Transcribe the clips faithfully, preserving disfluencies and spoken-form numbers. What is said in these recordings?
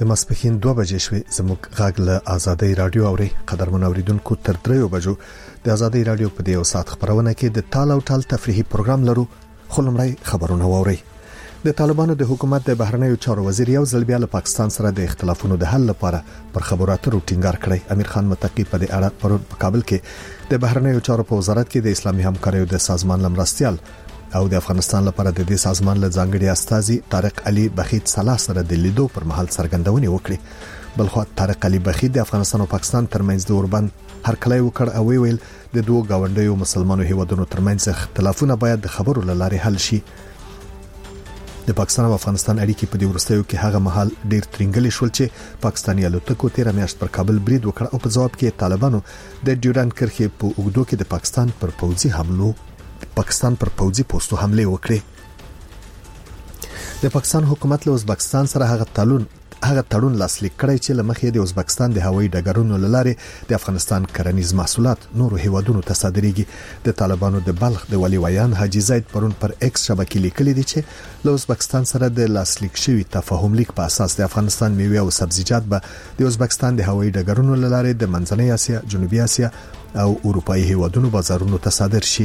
ماسپښین دوه بجې شوې. زموږ غږ له آزادۍ رادیو اوري. قدرمن اوریدونکو تر دریو بجو د آزادۍ رادیو په دې یو ساعت خبرونه کې د ټال او ټال تفریحي پروګرام لرو. خو لمړی خبرونه واوري. د طالبانو د حکومت د بهرنیو چارو وزیر یو ځل بیا له پاکستان سره د اختلافونو د حل لپاره پر خبرو اترو ټینګار کړی. امیر خان متقی په دې اړه پرون په کابل کې د بهرنیو چارو په وزارت کې د اسلامي همکاریو د سازمان لمرستيال او د افغانستان لپاره د دې سازمان له ځانګړي استازي طارق علي بخیت صلاح سره د لیدو پر مهال څرګندونې وکړي. بلخو طارق علي بخیت د افغانستان او پاکستان ترمنځ د اوربند هرکلی وکړ او ویل د دوه گاونډیو مسلمانو هیوادونو ترمنځ اختلافونه باید د خبرو لارې حل شي. د پاکستان او افغانستان اړیکې په دې ورستیو کې هغه مهال ډیر ترنګلې شول چې پاکستاني الوتکو تیر میاشت پر کابل برید وکړ او په جواب کې طالبانو د ډیورند کرښې په اوږدو کې د پاکستان پر پوځي حملو پاکستان پر پوځي پوسټو حمله وکړه. د پاکستان حکومت له ازبکستان سره هغه تړون هغه تړون لاسلیک کړی چې لمخې د ازبکستان د هوایي ډګرونو لاره د افغانستان کرنیز محصولات نورو هیوادونو ته صادرېږي. د طالبانو د بلخ د ولی ویان حاجی زید پرون پر ایکس شبکې لیکلي دي چې له ازبکستان سره د لاسلیک شوی تفاهم لیک په اساس د افغانستان میوه او سبزیجات به د ازبکستان د هوایي ډګرونو لاره د منځنۍ اسیا، جنوبي اسیا او اروپאי هیوادونو بازارونو ته صادر شي.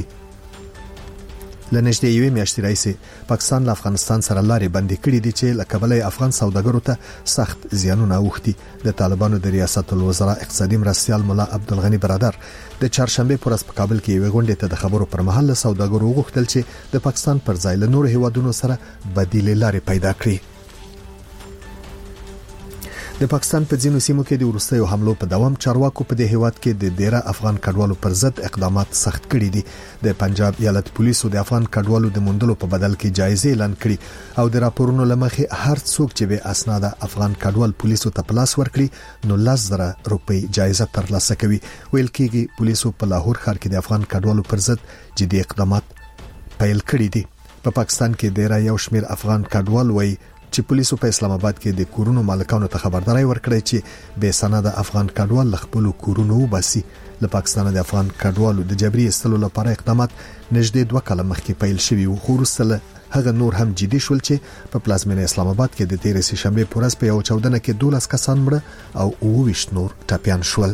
لنږدې یوې میاشتې راځي پاکستان له افغانستان سره لارې بندي کړې دي چې له کبله افغان سوداګرو ته سخت زیانونه اوښتي. د طالبانو د ریاست الوزرا اقتصادي مرستيال مولا عبدالغنی برادر د چهارشنبه پر ورځ په کابل کې یو غونډه ته د خبرو پر مهال له سوداګرو وغوښتل چې د پاکستان پر ځای له نورو هیوادونو سره بدیل لارې پیدا کړي. د پاکستان په ځینو سیمو کې د ورستیو حملو په دوام چارواکو په دې هیواد کې د ډیره افغان کډوالو پر ضد اقدامات سخت کړي دي. د پنجاب ایالت پولیسو د افغان کډوالو د موندلو په بدل کې جایزه اعلان کړي او د راپورونو لمخې هر څوک چې به اسناد افغان کډوال پولیسو ته پلاس ورکړي نو لس زره روپۍ جایزه ترلاسه کوي. ویل کېږي پولیسو په لاهور ښار کې د افغان کډوالو پر ضد جدي اقدامات پیل کړي دي. په پاکستان کې ډیره یو شمېر افغان کډوال وایي چې پولیسو په اسلام آباد کې د کورونو مالکانو ته خبرداري ورکړې چې به سند افغان کډوال خپل کورونو وباسي. له پاکستان د افغان کډوالو د جبري استلو لپاره اقدامات نږدې دوه کاله مخکې پیل شوي وو. خو وروسته هغه نور هم جدي شول چې په پلازمینه اسلام آباد کې د تیر سه شنبه پر ورځ په یو چودنه کې دولس کسان مړه او اووه نور ټپيان شول.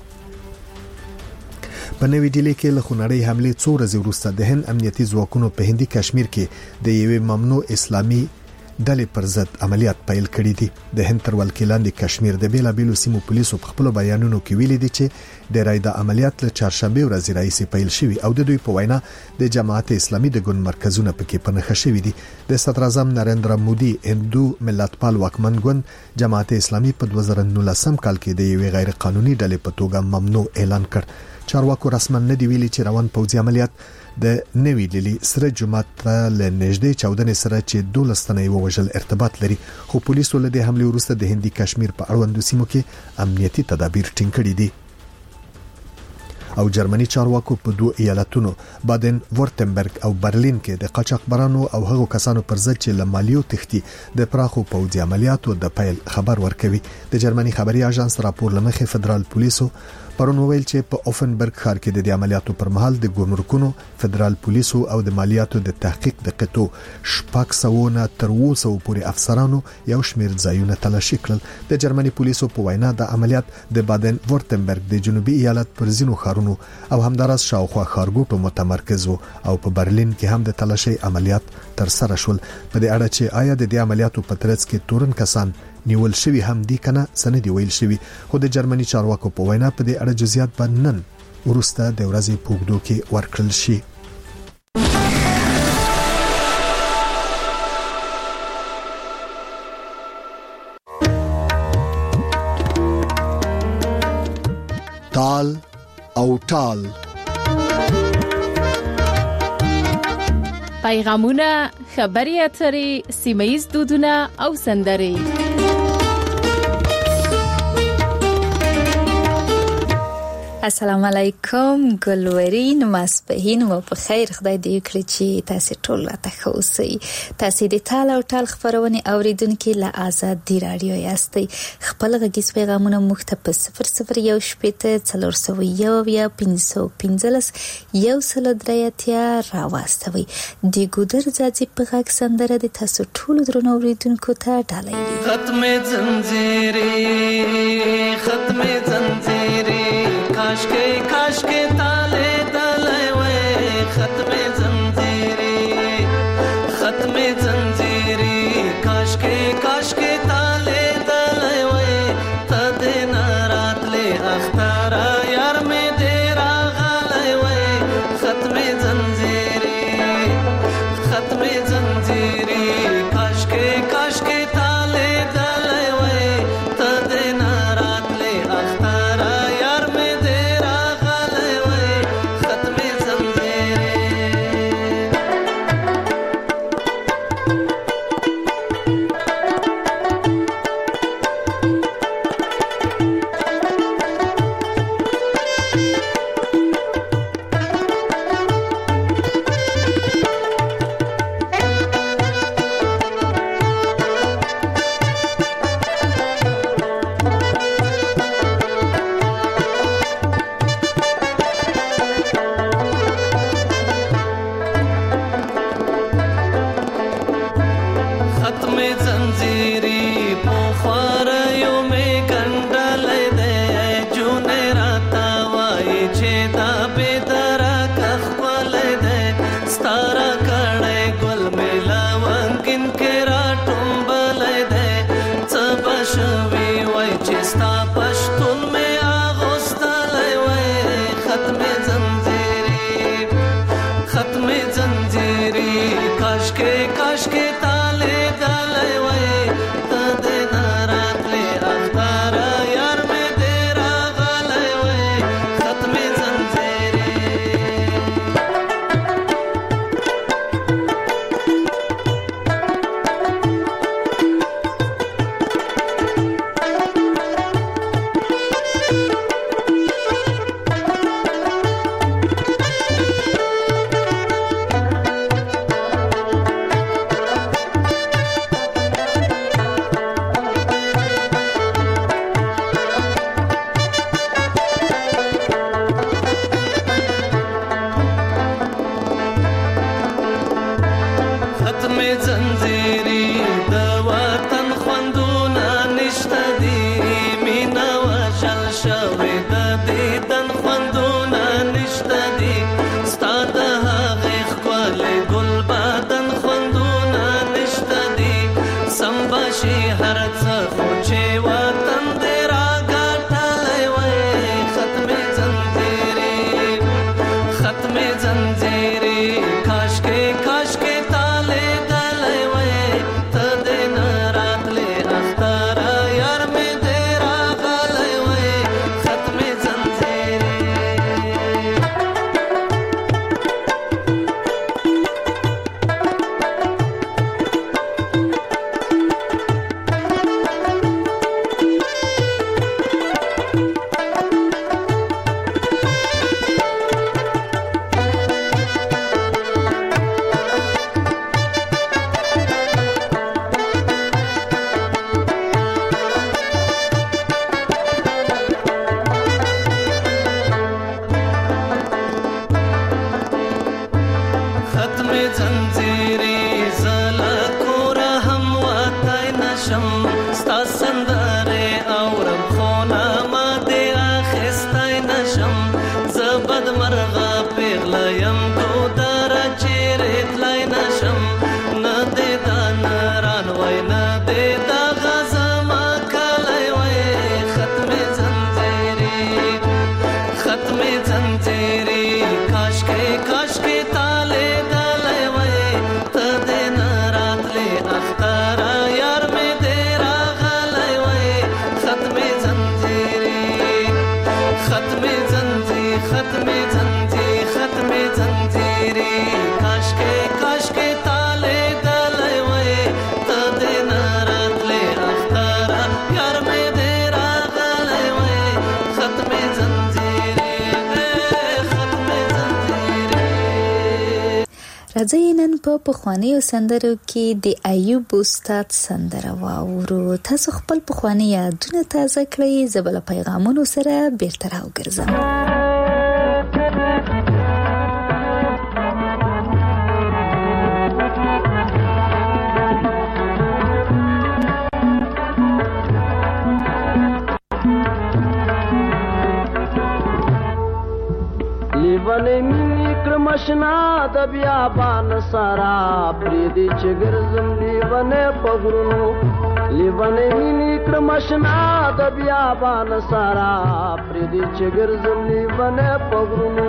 په نوې ډیلي کې له خونړۍ حمله څو ورځې وروسته د هند امنیتي ځواکونو په هندي کشمیر کې د یوې ممنوع اسلامي ډلې پر ضد عملیات پیل کړي دي. د هند تر ولکې لاندې کشمیر د بیلابیلو سیمو پولیسو په خپل بیانونو کې ویلي دي چې د رایدا عملیات له چهارشنبه ورځې راځي پیل شوي او د دوی په وینا د جماعت اسلامي د ګوند مرکزونه پکې پنهخه شوي دي. د صدر اعظم نریندرا مودي هندو ملتپال واکمن ګوند جماعت اسلامي په دوه زره نولسم کال کې د یوې غیر قانوني ډلې په توګه ممنوع اعلان کړ. چارواکو رسما نه دی ویلي چې روان پوځي عملیات د نوې ډیلي سره جمعه ته له نږدې چودنې سره چې دولستنه یو وژل ارتباط لري. خو پولیسو له دې حمله وروسته د هندي کشمیر په اړوندو سیمو کې امنیتي تدابیر ټینګ کړي دي. او جرمني چارواکو په دوه ایالتونو بادن ورتنبرګ او برلین کې د قاچاقبرانو او هغو کسانو پر ضد چې لمالیو تختی د پراخو پوځي عملیاتو د پیل خبر ورکوي. د جرمني خبري اژانس راپور لمخې فدرال پولیسو پرون ویل چې په اوفنبرګ ښار کې د عملیاتو پر مهال د ګمرکونو فدرال پولیسو او د مالیاتو د تحقیق د قطو شپږ سوه نه تر اووه سوه پورې افسرانو یو شمېر ځایونه تلاشي کړل. د جرمني پولیسو په وینا د عملیات د بادن ورتنبرګ د جنوبي ایالت پر ځینو ښارونو او همدارس شاوخوا ښارګوټو متمرکز وو او په برلین کې هم د تلاشي عملیات تر سره شول. په دې اړه چې آیا د دې عملیاتو په ترڅ کې تورن کسان نیول شوی هم دي کنه سندي ویل شوی. خو د جرمني چارواکو په وینا په دې اړه جزئیات به نن ورسته د ورځې پوګدو کې ورکړل شي. تال او ټال پیغامونه، خبري اترې، سیمه‌ییز دودونه او سندرې. السلام علیکم ګلورین ماسپهین مو په خیر. خدای دې وکړي چې تاسو ټول راته ښه اوسئ. تاسو د تال او ټال خبرونه اوریدونکو له آزادي رادیو یاستئ. خپل غږیز پیغامونه موږ ته په صفر صفر یو شپږ څلور سوه یو یا پنځه پنځلس یو سل درې اتیا راواستوي. د ګودر ځاځي په غږ سندره د تاسو ټول درنو اوریدونکو ته ډالۍ وي. ختم زنجیری ختم زنجیری काश के काश के ताले तले वे ختم जंजीरी ختم जंजीरी काश के काश के ताले तले वे तदे नारात ले अख्तारा यार में तेरा गाले वे ختم जंजीरी ختم जंजीरी काश के काश के ताले तले वे तदे नारात ले अख्तारा راځئ نن په پخوانیو سندرو کې د ایوب استاد سندره واورو. تاسو خپل پخوانی یادونه تازه کړئ، زه به له پیغامونو سره بیرته راوګرځم. لیوانې مینې کړم اشنا د بیابان سارا پریدي چې ګرځم لیوانې په غرونو. لیوانې مینې کړم اشنا د بیابان سارا پریدي چې ګرځم لیوانې په غرونو.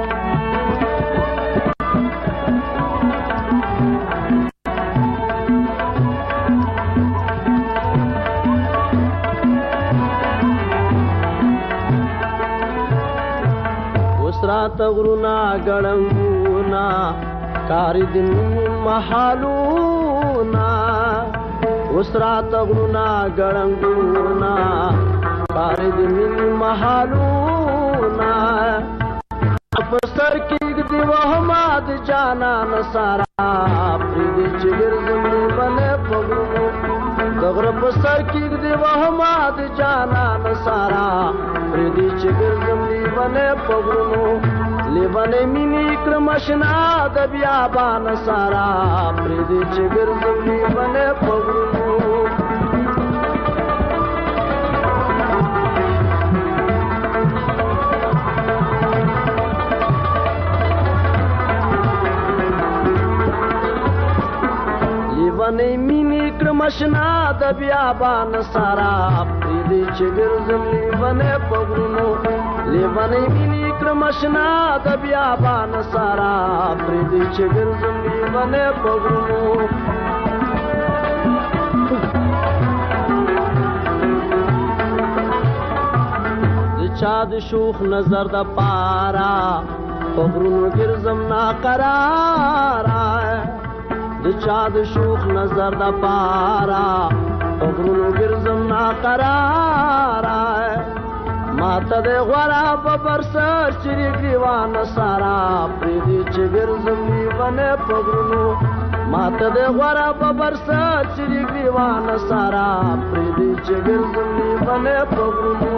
رات غرونا ګړنګونا کاری دن محالونا. اوس رات غرونا ګړنګونا کاری دن محالونا. په سر کې دی وهماد جانا نصارا پریدي چې ګرځم لیوانې په غرونو. دغره په سر کې دی وهماد جانا نصارا پریدي چې ګرځم لیوانې په غرونو. لیوانې مینې کړم اشنا د بیابان سارا پریدي چې ګرځم لیوانې په غرونو. لیوانې مینې کړم اشنا د بیابان سارا پریدي چې ګرځم لیوانې په غرونو. لیوانې مینې کړم اشنا د بیابان سارا پریدي چې ګرځم لیوانې په غرونو. د چا د شوخ نظر د پارا په غرونو ګرځم ناقرارا. د چا د شوخ نظر د پارا په غرونو ګرځم ناقرارا. ماته د غورا په برسر چری ګریوان سارا پریدي چې ګرځم لیوانې په غرونو. ماته د غورا په برسر چری ګریوان سارا پریدي چې ګرځم لیوانې په غرونو.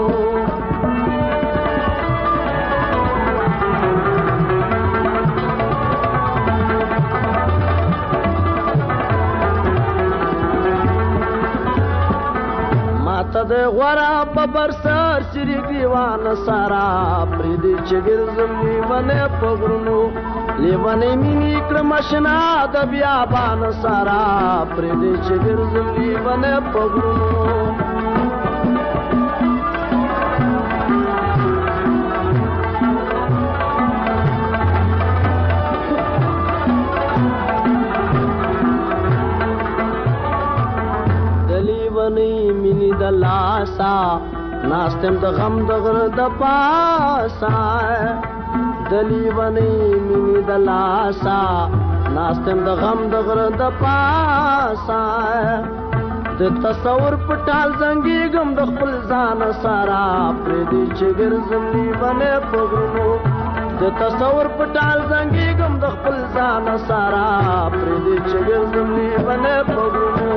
ماته د غورا په برسر چری ګریوان سارا پریدي چې ګرځم لیوانې په غرونو. لیوانې مینې کړم اشنا د بیابان سارا پریدي چې ګرځم لیوانې په غرونو. مینی د لاسا ناستم د غم د غر د پاسا. دلیوانې مینی د لاسا ناستم د غم د غر د پاسا. د تصور پټال زنګي غم د خپل ځان سارا پریدي چې ګرځم لیوانې په غرونو. د تصور پټال زنګي غم د خپل ځان سارا پریدي چې ګرځم لیوانې په غرونو.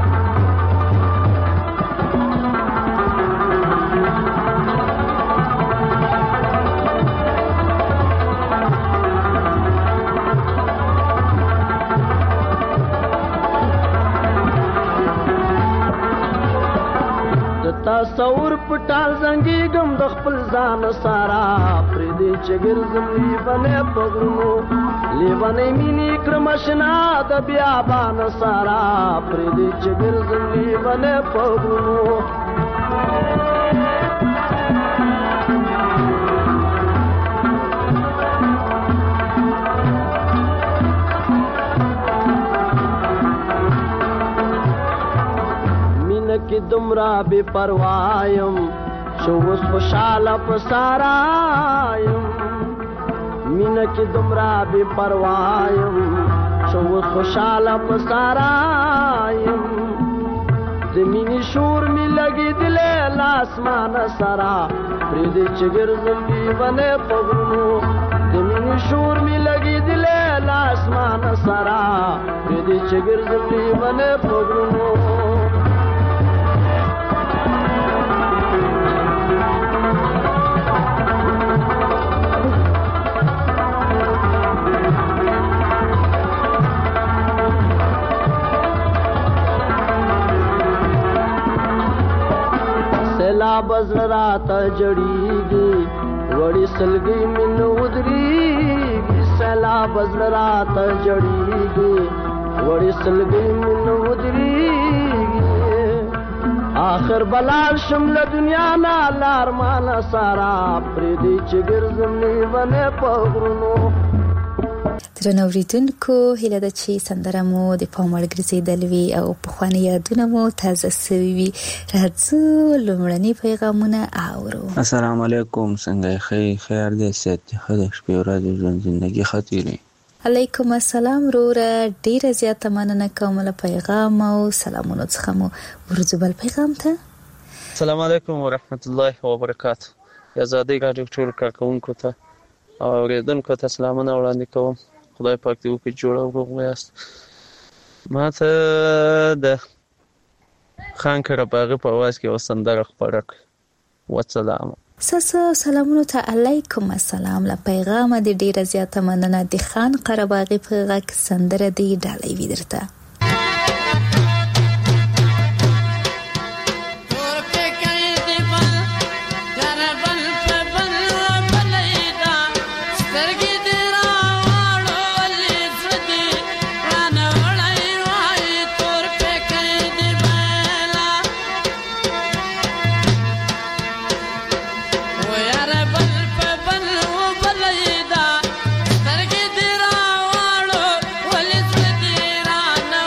تصور پټال زنګي غم د خپل ځان سارا پریدي چې ګرځم لیوانې په غرونو. لیوانې مینې کړم اشنا د بیابان سارا پریدي چې ګرځم لیوانې په غرونو. کې دمرا بے پروایم شو اوس خوشاله په سارایم. مینه کې دمرا بے پروایم شو اوس خوشاله په سارایم. د مینې شور می لګي دلې لاسمان سرا پریدي چې ګرځم لیوانې په غرونو. د مینې شور می لګي دلې لاسمان ارمان سرا دې چې ګرځي ونه پګرونو سلا بزرا تا جڑیږي وړي سلګي من ودريږي سلا بزرا تا جڑیږي وړي سلګي من ودريږي آخر بلال شمل دنیا نا لار مان سارا پر دې چې ګرځم نیونه پغرونو درنوریدونکو هیله ده چې سندره مو د پام وړ ګرځېدل وي او پخواني یادونه مو تازه سوي وي. راځو لومړني پیغامونه اورو. السلام علیکم، څنګه یې؟ ښه خیر دی، صحت دې ښه دی، شپې ورځې ژوند زندګي ښه تېرېږي. علیکم السلام وروره، ډېره زیاته مننه کوم له پیغام او سلامونو څخه مو ورځو بل پیغام ته. السلام علیکم ورحمت الله وبرکاته. آزادۍ راډیو ټول کارکوونکو ته او اورېدونکو ته سلامونه وړاندې کوم. خدای پاک دې وکړي جوړ او روغ ویاست. ما ته د خان کرباغي په اواز کې یوه سندره خپره کړه. وسلام. ستاسو سلامونو ته علیکم السلام. له پیغامه دې ډېره زیاته مننه. د خان قرباغي په غږ سندره دې ډالۍ وي درته. Rana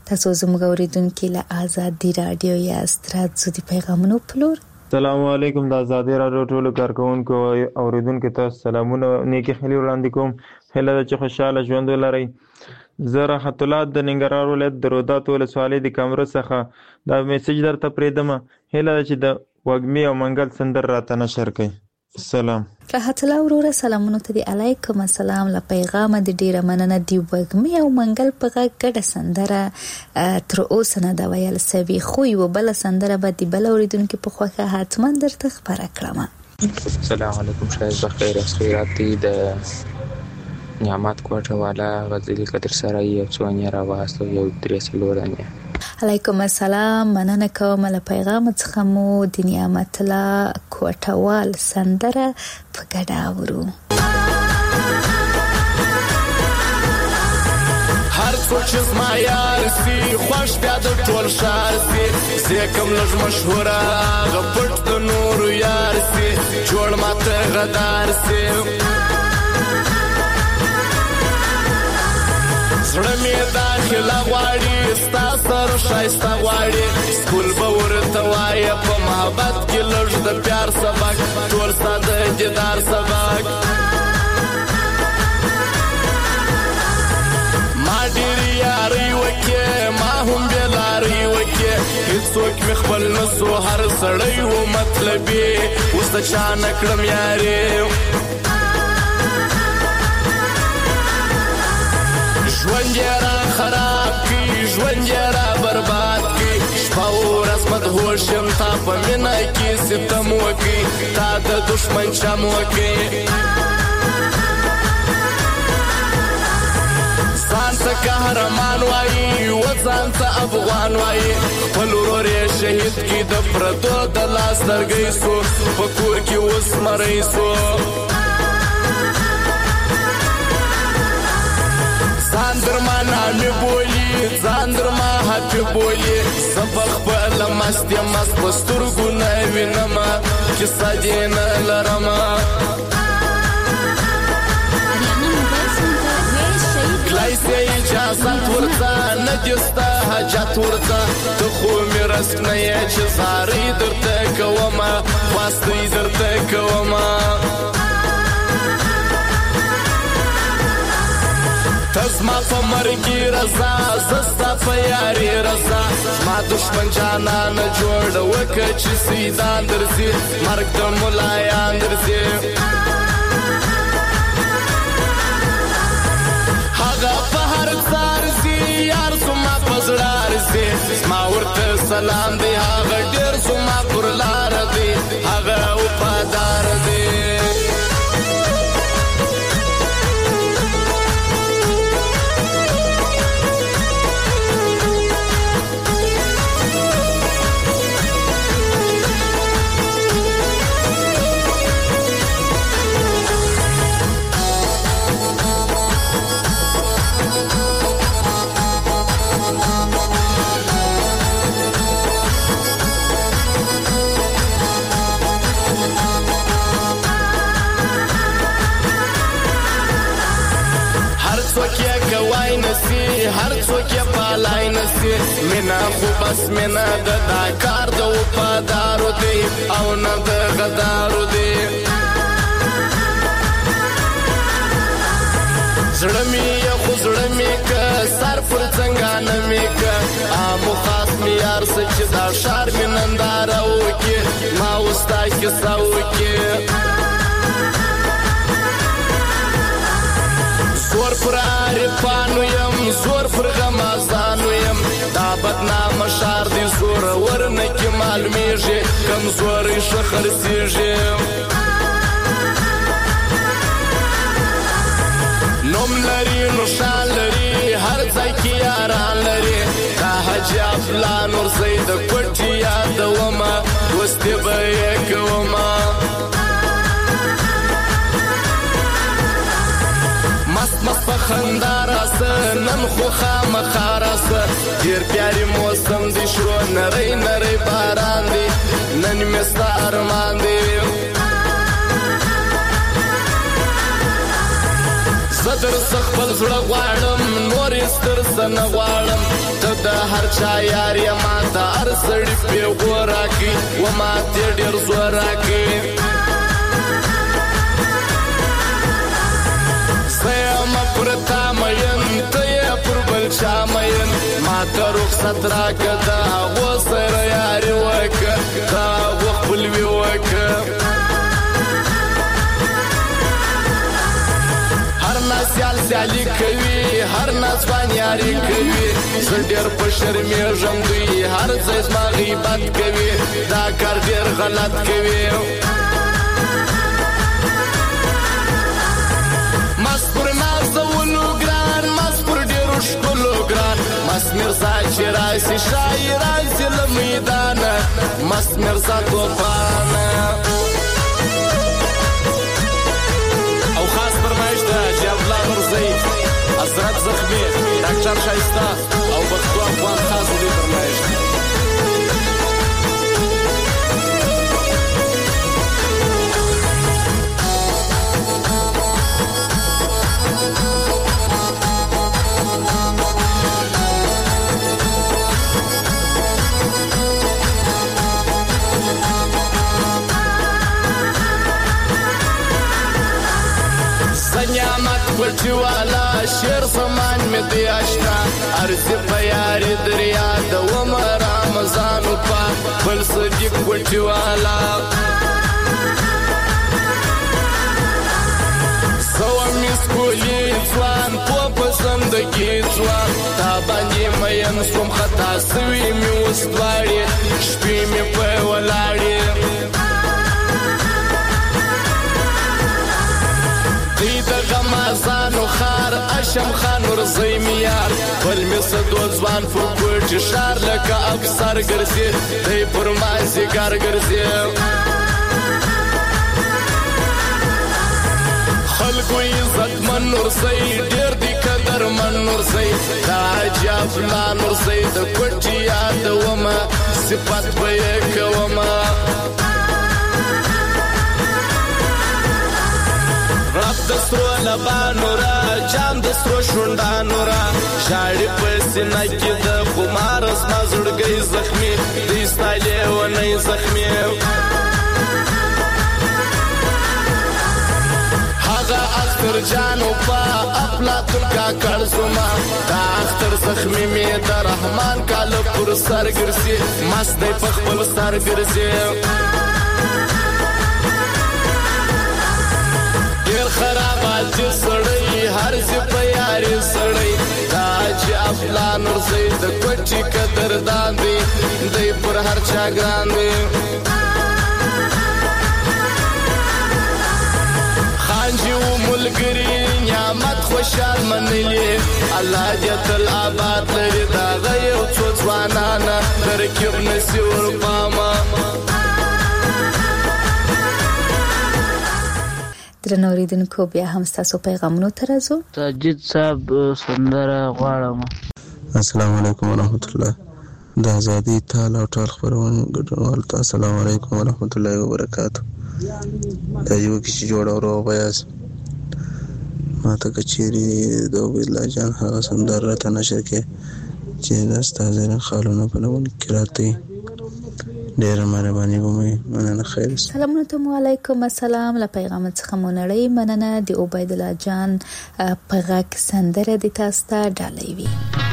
تاسو زموږ اوریدونکو له آزادي رادیو یاست. راځو د پیغامونو په لور. السلام علیکم. د آزادي رادیو ټولو کارکونکو اوریدونکو ته سلامونه نیکی خیلی وړاندې کوم. هیله ده چې خوشاله ژوند ولرئ. زه راحت الله د ننګرهار ولایت د رودات ولسوالۍ د کامره څخه دا میسج درته پرېږدم. هیله ده چې د وږمې او منګل سندر راته نشر کړئ. سلام. راحت الله وروره سلامونه ته دی. علیکم السلام. له پیغامه د ډیره مننه. دی وږمې او منګل په غږ ګډه سندره تر اوسه نه دا ویل سوي، خو یو بل سندره به د بل اوریدونکو په خوښه حتما درته خبره کړم. السلام علیکم. شاید بخیر از خیرات دی د نعمت کوټه والا غزلی قدر سره یو څونی را واسطه یو درې سلورانه. علیکم السلام. مننه کوم له پیغام څخه مو د نعمت الله کوټوال سندره په ګډه اورو. هر څوک چې زما یار سي خوش بیا د ټول شار سي، زه کوم لږ مشهوره غپټ د نور یار سي، جوړ ماته غدار سي. زړه مې داخله غواړي ستا سر ښایسته غواړي، سکول به ورته وایه په محبت کې لږ د پیار سبق، ټول ستا د دیدار سبق. ما ډېرې یارۍ وکړې ما هم بېلارۍ وکړې، هېڅوک مې خپل نه سو هر سړی و مطلبي، اوس د چا نه کړم یارې. ژوند یې را خراب کړي، ژوند یې را برباد کړي، شپه ورځ مدهوش یم تا په مینه کې ستم وکړي، تا د دښمن چم وکړي. ځان ته قهرمان وایي و ځان ته افغان وایي، خپل ورور یې شهید کړي د پردو د لاس لرګی سو، په کور کې اوس مری سو. ځان در ما نامې بولي، ځان در ما حفې بولي، زه په خپله مست یم مست په سترګو نه وینمه، کیسه دې نه لرمه. کلی سې اجازت ورته نه دې ستا حاجت ورته، ته خو مې رسک نه یې چې زارۍ درته کومه، خواستۍ درته کومه. تزما په مرګي رضا زستا په یاري رضا، ما دشمن جانان جوړ وکړه چې سیدان درځي، مرګ د ملایان درځي. هغه په هر ځار زی یار زما په زړه ارزي، ما ورته سلام دی هغه ډېر زما پر لار دی، هغه وفادار دی. هر څوک یې پالای نسی، مینا خو بس مینا د دا کار د وفادارو دی او نه د غدارو دی. زړه مې یې خو زړه مې که سر پر څنګانه مې که، آمو خاص مې یار څه چې دا ښار مې ننداره وکړي، ما اوس تا کیسه وکړي. زور پر عارفانو یم زور پر غمازانو یم، دا بدنامه ښار دی زور ورنه کې معلومیږي، کمزوری ښه خرڅیږي. نوم لري نو شان لري هر ځای کې یاران لري، دا حاجي افلان ورځی د کوټې یادومه، اوس دې به یې کومه. مست مست په خندا راسه نن خو خامخا راسه، ډېر پیاري موسم دی شروع نری نری باران دی، نن مې ستا ارمان دی. زه در څه خپل زړه غواړم نور یې ستر څه نه غواړم، ته د هرچا یار یا ما ته هر سړي پیغور راکړي و ما ته ډېر زور راکړي زه یم پر تا مین ته یې پر بل چا مین ما ته رخصت راکړه د هغو سره یاري وکړه د هغو خپلوي وکړه هر نسیال سیالي کوي هر نسوان یاري کوي زه ډېر په شرمېږم دوی هر ځای زما غیبت کوي دا کار ډېر غلط کوي مست پر نازولو ګران مست پر ډېرو ښکلو ګران مست مرزا چې راسي شایي راسي له میدانه مست مرزا توفانه او خاص فرمایش ده جاولا مرزي حضرت زخمي ډاکټر شایسته او بختو افغان خاص دې فرمایش پټي والا شیر سامان می دی آشنا ارزي په یاري دریا د عمر رمضان په بل صدیق پټي والا سو میس کولی ځوان په پسندګي ځوان تا باندې مېن سوم خطا سوي می وستواري شپې می په ولاړې غمازانو خار اشم خان ورزي میار بل مسدو ځوان فوکوټ شار لکه افسر ګرځي دی پر مازي ګر ګرځي خلکو عزت من ورزي ډېر دی قدر من ورزي دا عجب لا ورزي د کوټي یاد ومه صفات به کومه رب دسترو لبانو را جام دسترو شوندانو را شاړي پسنه کې د خمار اسما زړګي زخمي دې ستایلې و نه زخمي هغه اختر جانو په افلاطون کا کړزما دا اختر زخمي می د رحمان کاله پر سر ګرځي مست په خپل سر ګرځي ډېر خرابات سړی هر څه په یاري سړی دا چې افلان ورسي د کوټي قدر داندي دی پر هر چا ګران دی خانجي و ملګری نعمت خوشال منلي الله دې تل آباد لري دا غيو څو ځوانانه ترکیب نسی ور پاما درنو اوریدونکو بیا هم ستاسو پیغامونو ته راځو ساجد صاحب سندره غواړم السلام علیکم ورحمت الله د ازادي تعالی او ټول خبرونه ګډونوال ته السلام علیکم ورحمت الله وبرکاته دا یو کیسه جوړ اورو بیاس ما ته کچيري د ویلا جان هغه سندره ته نشر کې چې د استاذ خالونه په لون کې راته ډیر مهرباني کوم مننه خیر سلام علیکم السلام له پیغام څخه مونړی مننه د عبید الله جان په غږ سندره د تاسو ته ډالۍ وی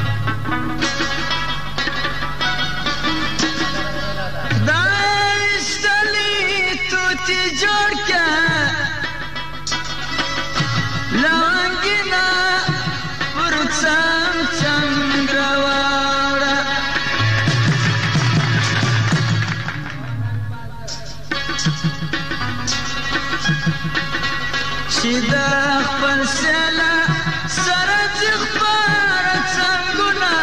دایستلی تو تی جوړ کا لانګینا ورڅم چنګرواړه چې دا خپل سلا سره ځخبار څنګهونه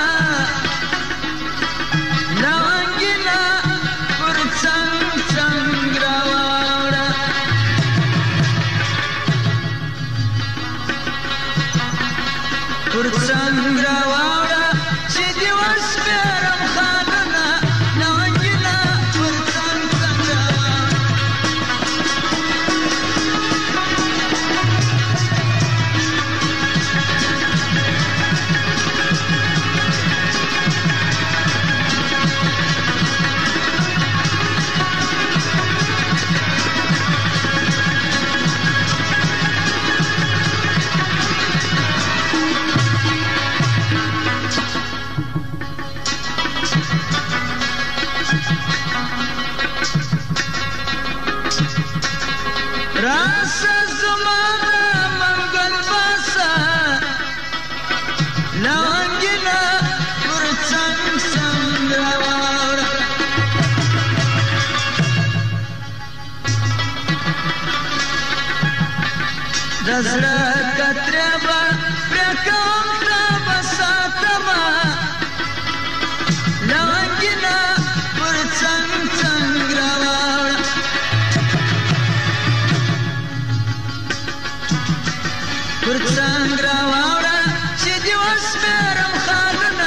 لونګینا پر څنګ څنګ راوړه پر څنګ راوړه چې دی وسپرم خانونه لونګینا پر څنګ څنګ راوړه دزړه کتره به پرکوم تا بساتما لونګینا پر څنګ څنګ راوړ پر څنګ راوړ چې دی وسپرم خالونه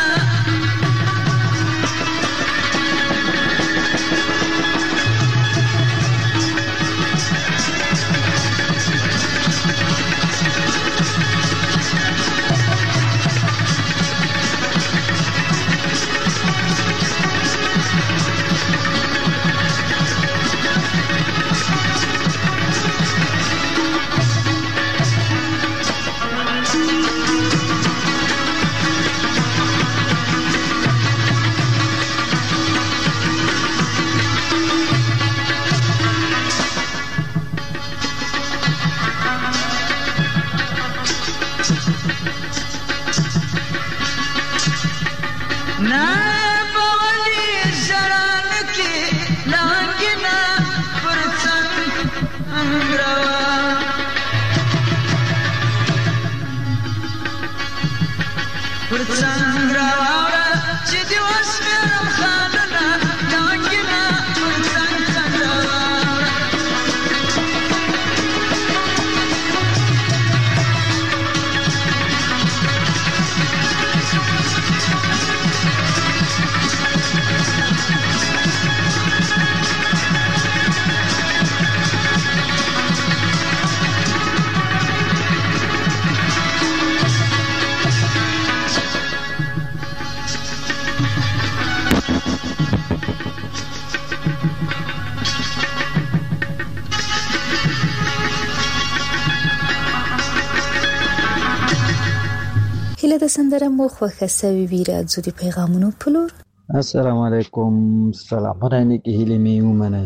د سندره مو خوښه سوي وی راځو د پیغامونو په لور. السلام علیکم. سلامونه نیکی هیلې مې ومنه.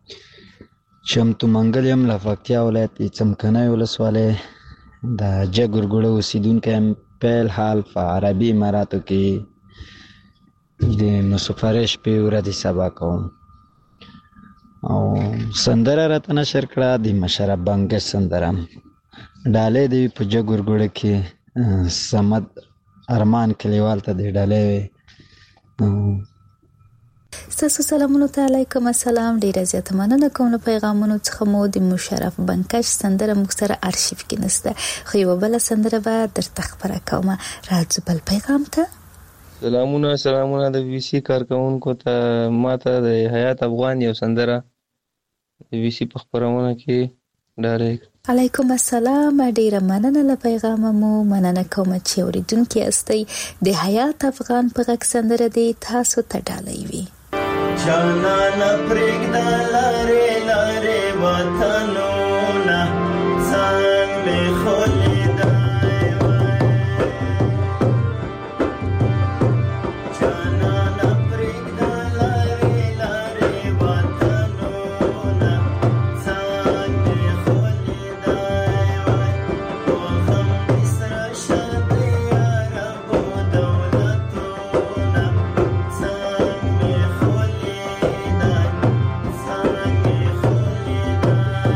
چمتو منګل یم له پکتیا ولایت څمکنیو ولسوالۍ د جګورګوړه اوسیدونکی یم. پیل حال په عربي اماراتو کې د مسافرۍ شپې ورځې سبا کوم او سندره راته نشر کړه د مشرف بنګش سندره. ډالۍ دی په جګورګوړه کې سمد ارمان کلیوال ته دی ډالۍ وي. ستاسو سلامونو ته علیکم السلام. ډیره زیاته مننه کوم له پیغامونو څخه مو د مشرف بنکش سندره موږ سره ارشیف کې نسته، خو یو بل سندره به درته خبره کوم. راځو بل پیغام ته. سلامونه سلامونه د وی سی کارکونکو ته. ماته د حیات افغان یو سندره د وی سی په خبرونه کې ډالۍ. علیکم السلام. ډیره مننه له پیغام مو. مننه کوم چې اوریدونکو استي د حیات افغان په غږ سندره دی تاسو ته ډالۍ وي. جانا نه پرېږده لارې لارې وطنونه ځان مې خولیدای وای. جانا نه پرېږده لارې لارې وطنونه ځان مې خولیدای وای. وخم دې سره شه د عربو دولتونه ځان مې خولیدای ځان مې خولیدای.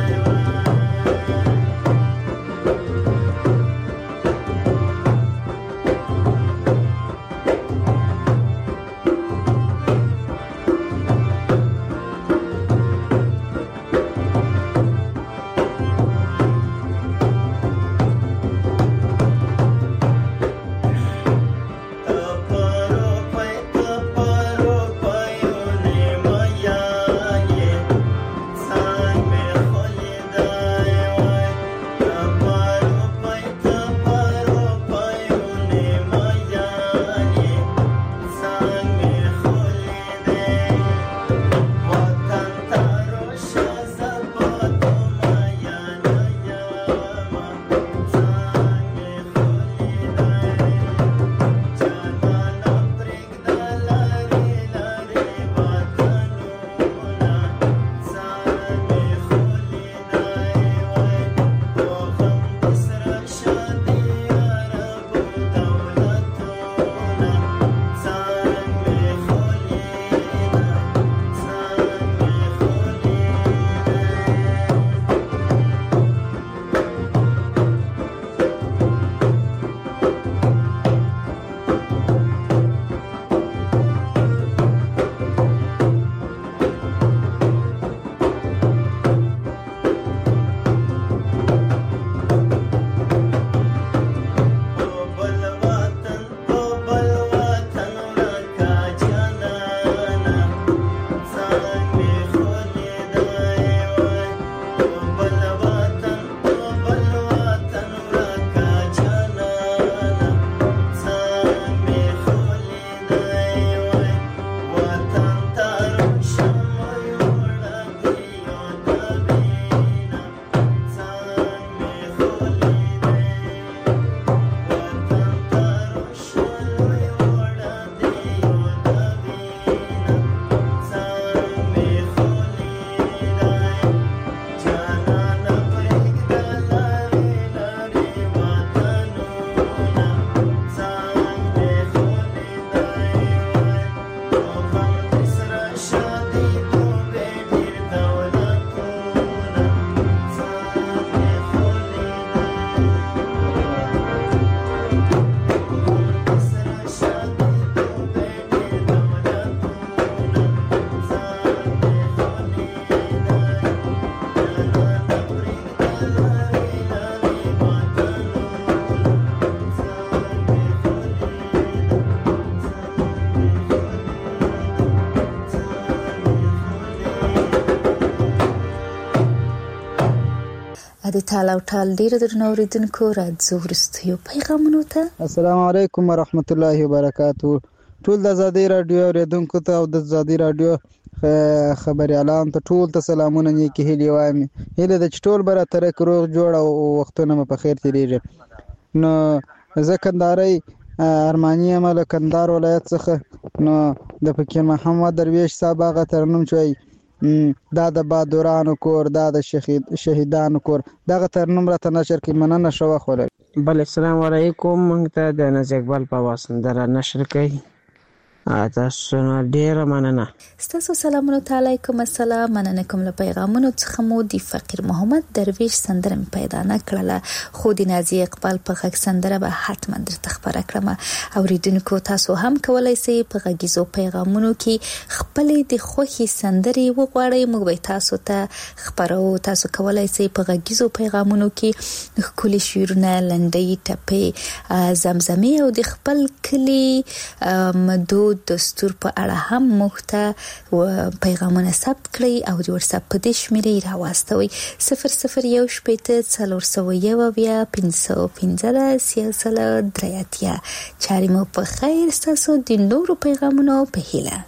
د ټال او ټال ډیر درنو اوریدونکو راځو ورستیو پیغامونو ته. السلام علیکم ورحمت الله وبرکاتہ. ټول د آزادۍ رادیو اوریدونکو ته او د آزادۍ رادیو خبريالان ته ټول ته سلامونه نیکی هیلې وایم. هیله د چټول بر تر کروغ جوړ او وختونه په خیر تیریږي. نو زکنداري ارماني عمل کندهار ولایت څخه نو د فقیر محمد درویش صاحب هغه ترنم چوي دا د بادورانو کور دا د شهید شهیدانو کور دغه ترنم راته نشر کې مننه شو خوره. بل السلام علیکم موږ ته د ناز اقبال په واسطه نشر کوي. تاسو نه ډیر مننه. ستاسو سلامونه علیکم السلام. مننه کوم له پیغامونو څخه مو د فقیر محمد درویش سندره پیدا نه کړله خو د نازي اقبال په غږ سندره به حتما درته خبره کړم. اوریدونکو تاسو هم کولای شئ په غږیزو پیغامونو کې خپل د خوخي سندري وغواړئ. موږ به تاسو ته خبرو. تاسو کولای شئ په غږیزو پیغامونو کې خپل شعرونه لنډي ټپه زمزمه او د خپل کلی مدو دستور په اړه هم مخته پیغامونه ثبت کړئ او د واتس اپ په دې شمیرې راوستوي صفر صفر یو شپږ څلور سوه یو بیا پنځه پنځه سیاسل دراتیا. چاري مو په خیر. تاسو د نورو پیغامونو په هیله.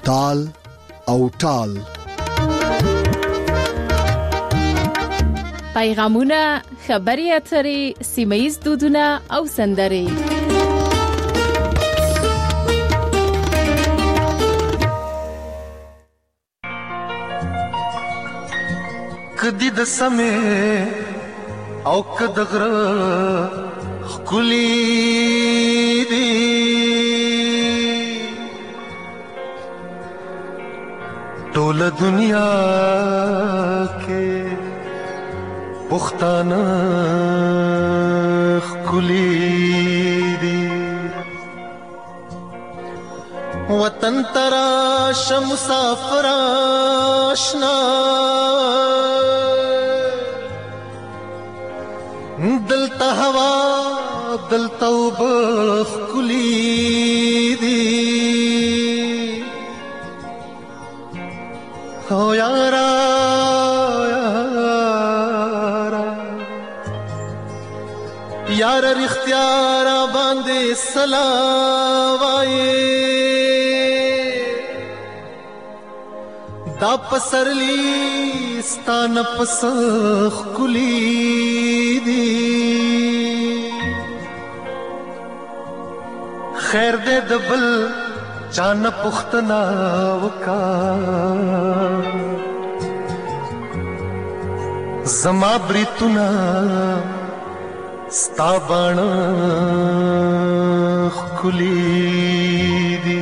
تال او ټال. پیغامونه، خبري اترې، سیمه‌ییز دودونه او سندرې. کدی د سمې او کد غره خلی دی ټول دنیا کې پښتانه خلی دی وطن ترا شم مسافر آشنا دلتا هوا دلتا وبخ کلی دی او یارا یارا یارا رختیارا باندې سلام وایي دا پسرلی ستان پسخ کلی دی خیر دې دبل چان پختنا وکا زما بریتنا ستا بان کلی دی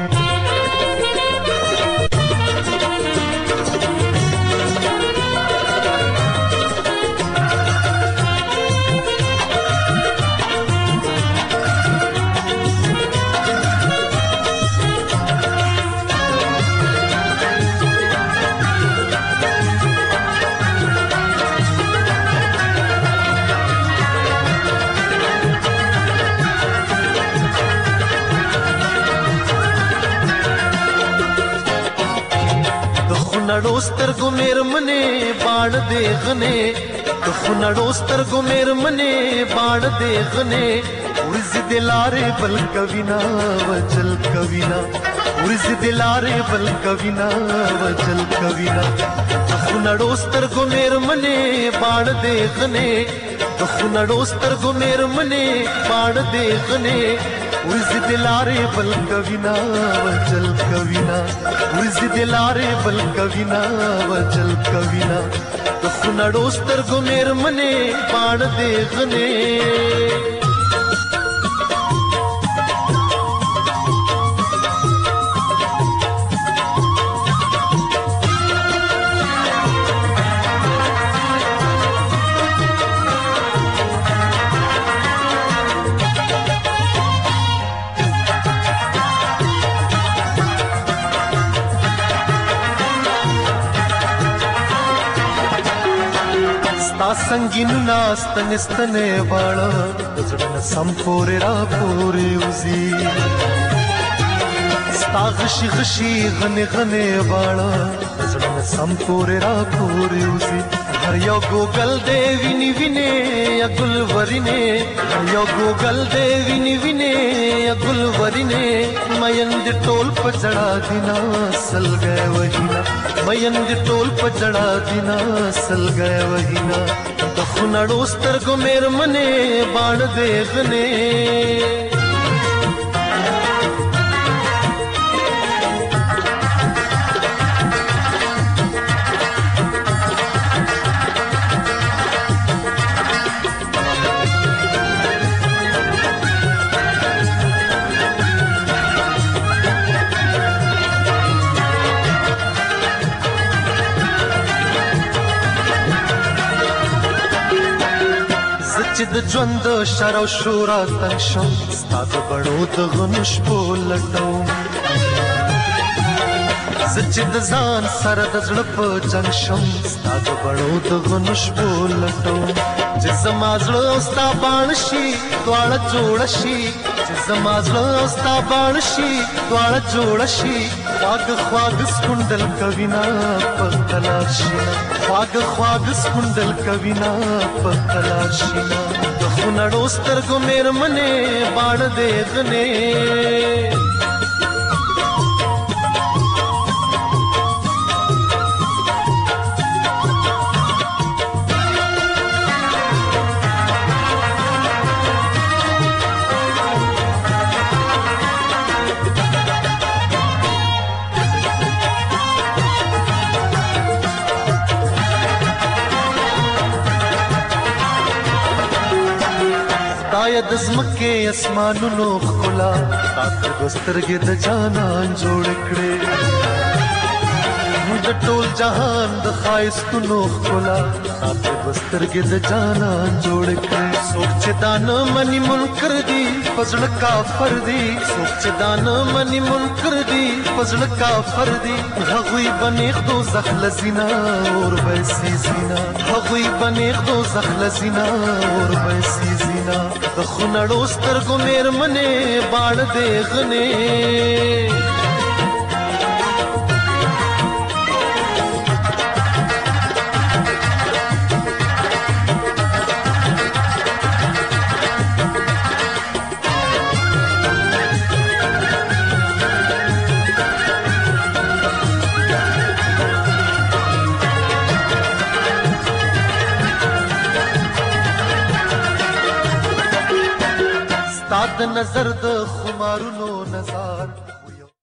خنړو سترګو مېرمنې باڼ دې غنې د خنړو سترګو مېرمنې باڼ دې غنې ورځ دې لارې بل کوینا وجل کوینا ورځ دې لارې بل کوینا وجل کوینا د خنړو سترګو مېرمنې باڼ دې غنې د خنړو سترګو مېرمنې باڼ دې غنې ورځ دې لارې بل کوینا وجل کوینا ورځ دې لارې بل کوینا وجل کوینا د خنړو سترګو مېرمنې باڼ دې غنې संगीन नास्तन स्तने वाला जड़न संपोरे रा पोरे उजी स्ता गशी गशी गने गने वाला जड़न संपोरे रा पोरे उजी हर यो गोगल देवी नि विने या गुलवरिने हर यो गोगल देवी नि विने या गुलवरिने मयंद टोल पजड़ा दिना सल गए वहीना मयंद टोल पजड़ा दिना सल गए वहीना د خنړو سترګو مېرمنې باڼ دې غنې چې د ژوند شر او شورا تنګ شم ستا د بڼو د غنو شپو لټوم زه چې د ځان سره د زړه په جنګ شم ستا د بڼو د غنو شپو لټوم چې زما زړه او ستا باڼ شي دواړه جوړه شي چې زما زړه او ستا باڼ شي دواړه جوړه شي خواږ خواږ سکونډل کوینا په تلار شینا خواږ خواږ سکونډل کوینا په تلار شینا د خنړو سترګو مېرمنې باڼ دې غنې د زمکه اسمانونو خلا تاسو دسترګې د جانان جوړ کړې د ټول جهان د خایستونو خلا تاسو دسترګې د جانان جوړ کړې سوچ دان منی منکر دی فزړ کافر دی سوچ دان منی منکر دی فزړ کافر دی هغوی بنیخ دو زخل زینا اور بیسی زینا هغوی بنیخ دو زخل زینا اور بیسی زینا د خنړو سترګو مېرمنې باڼ دې غنې د نظر د خمارونو نظر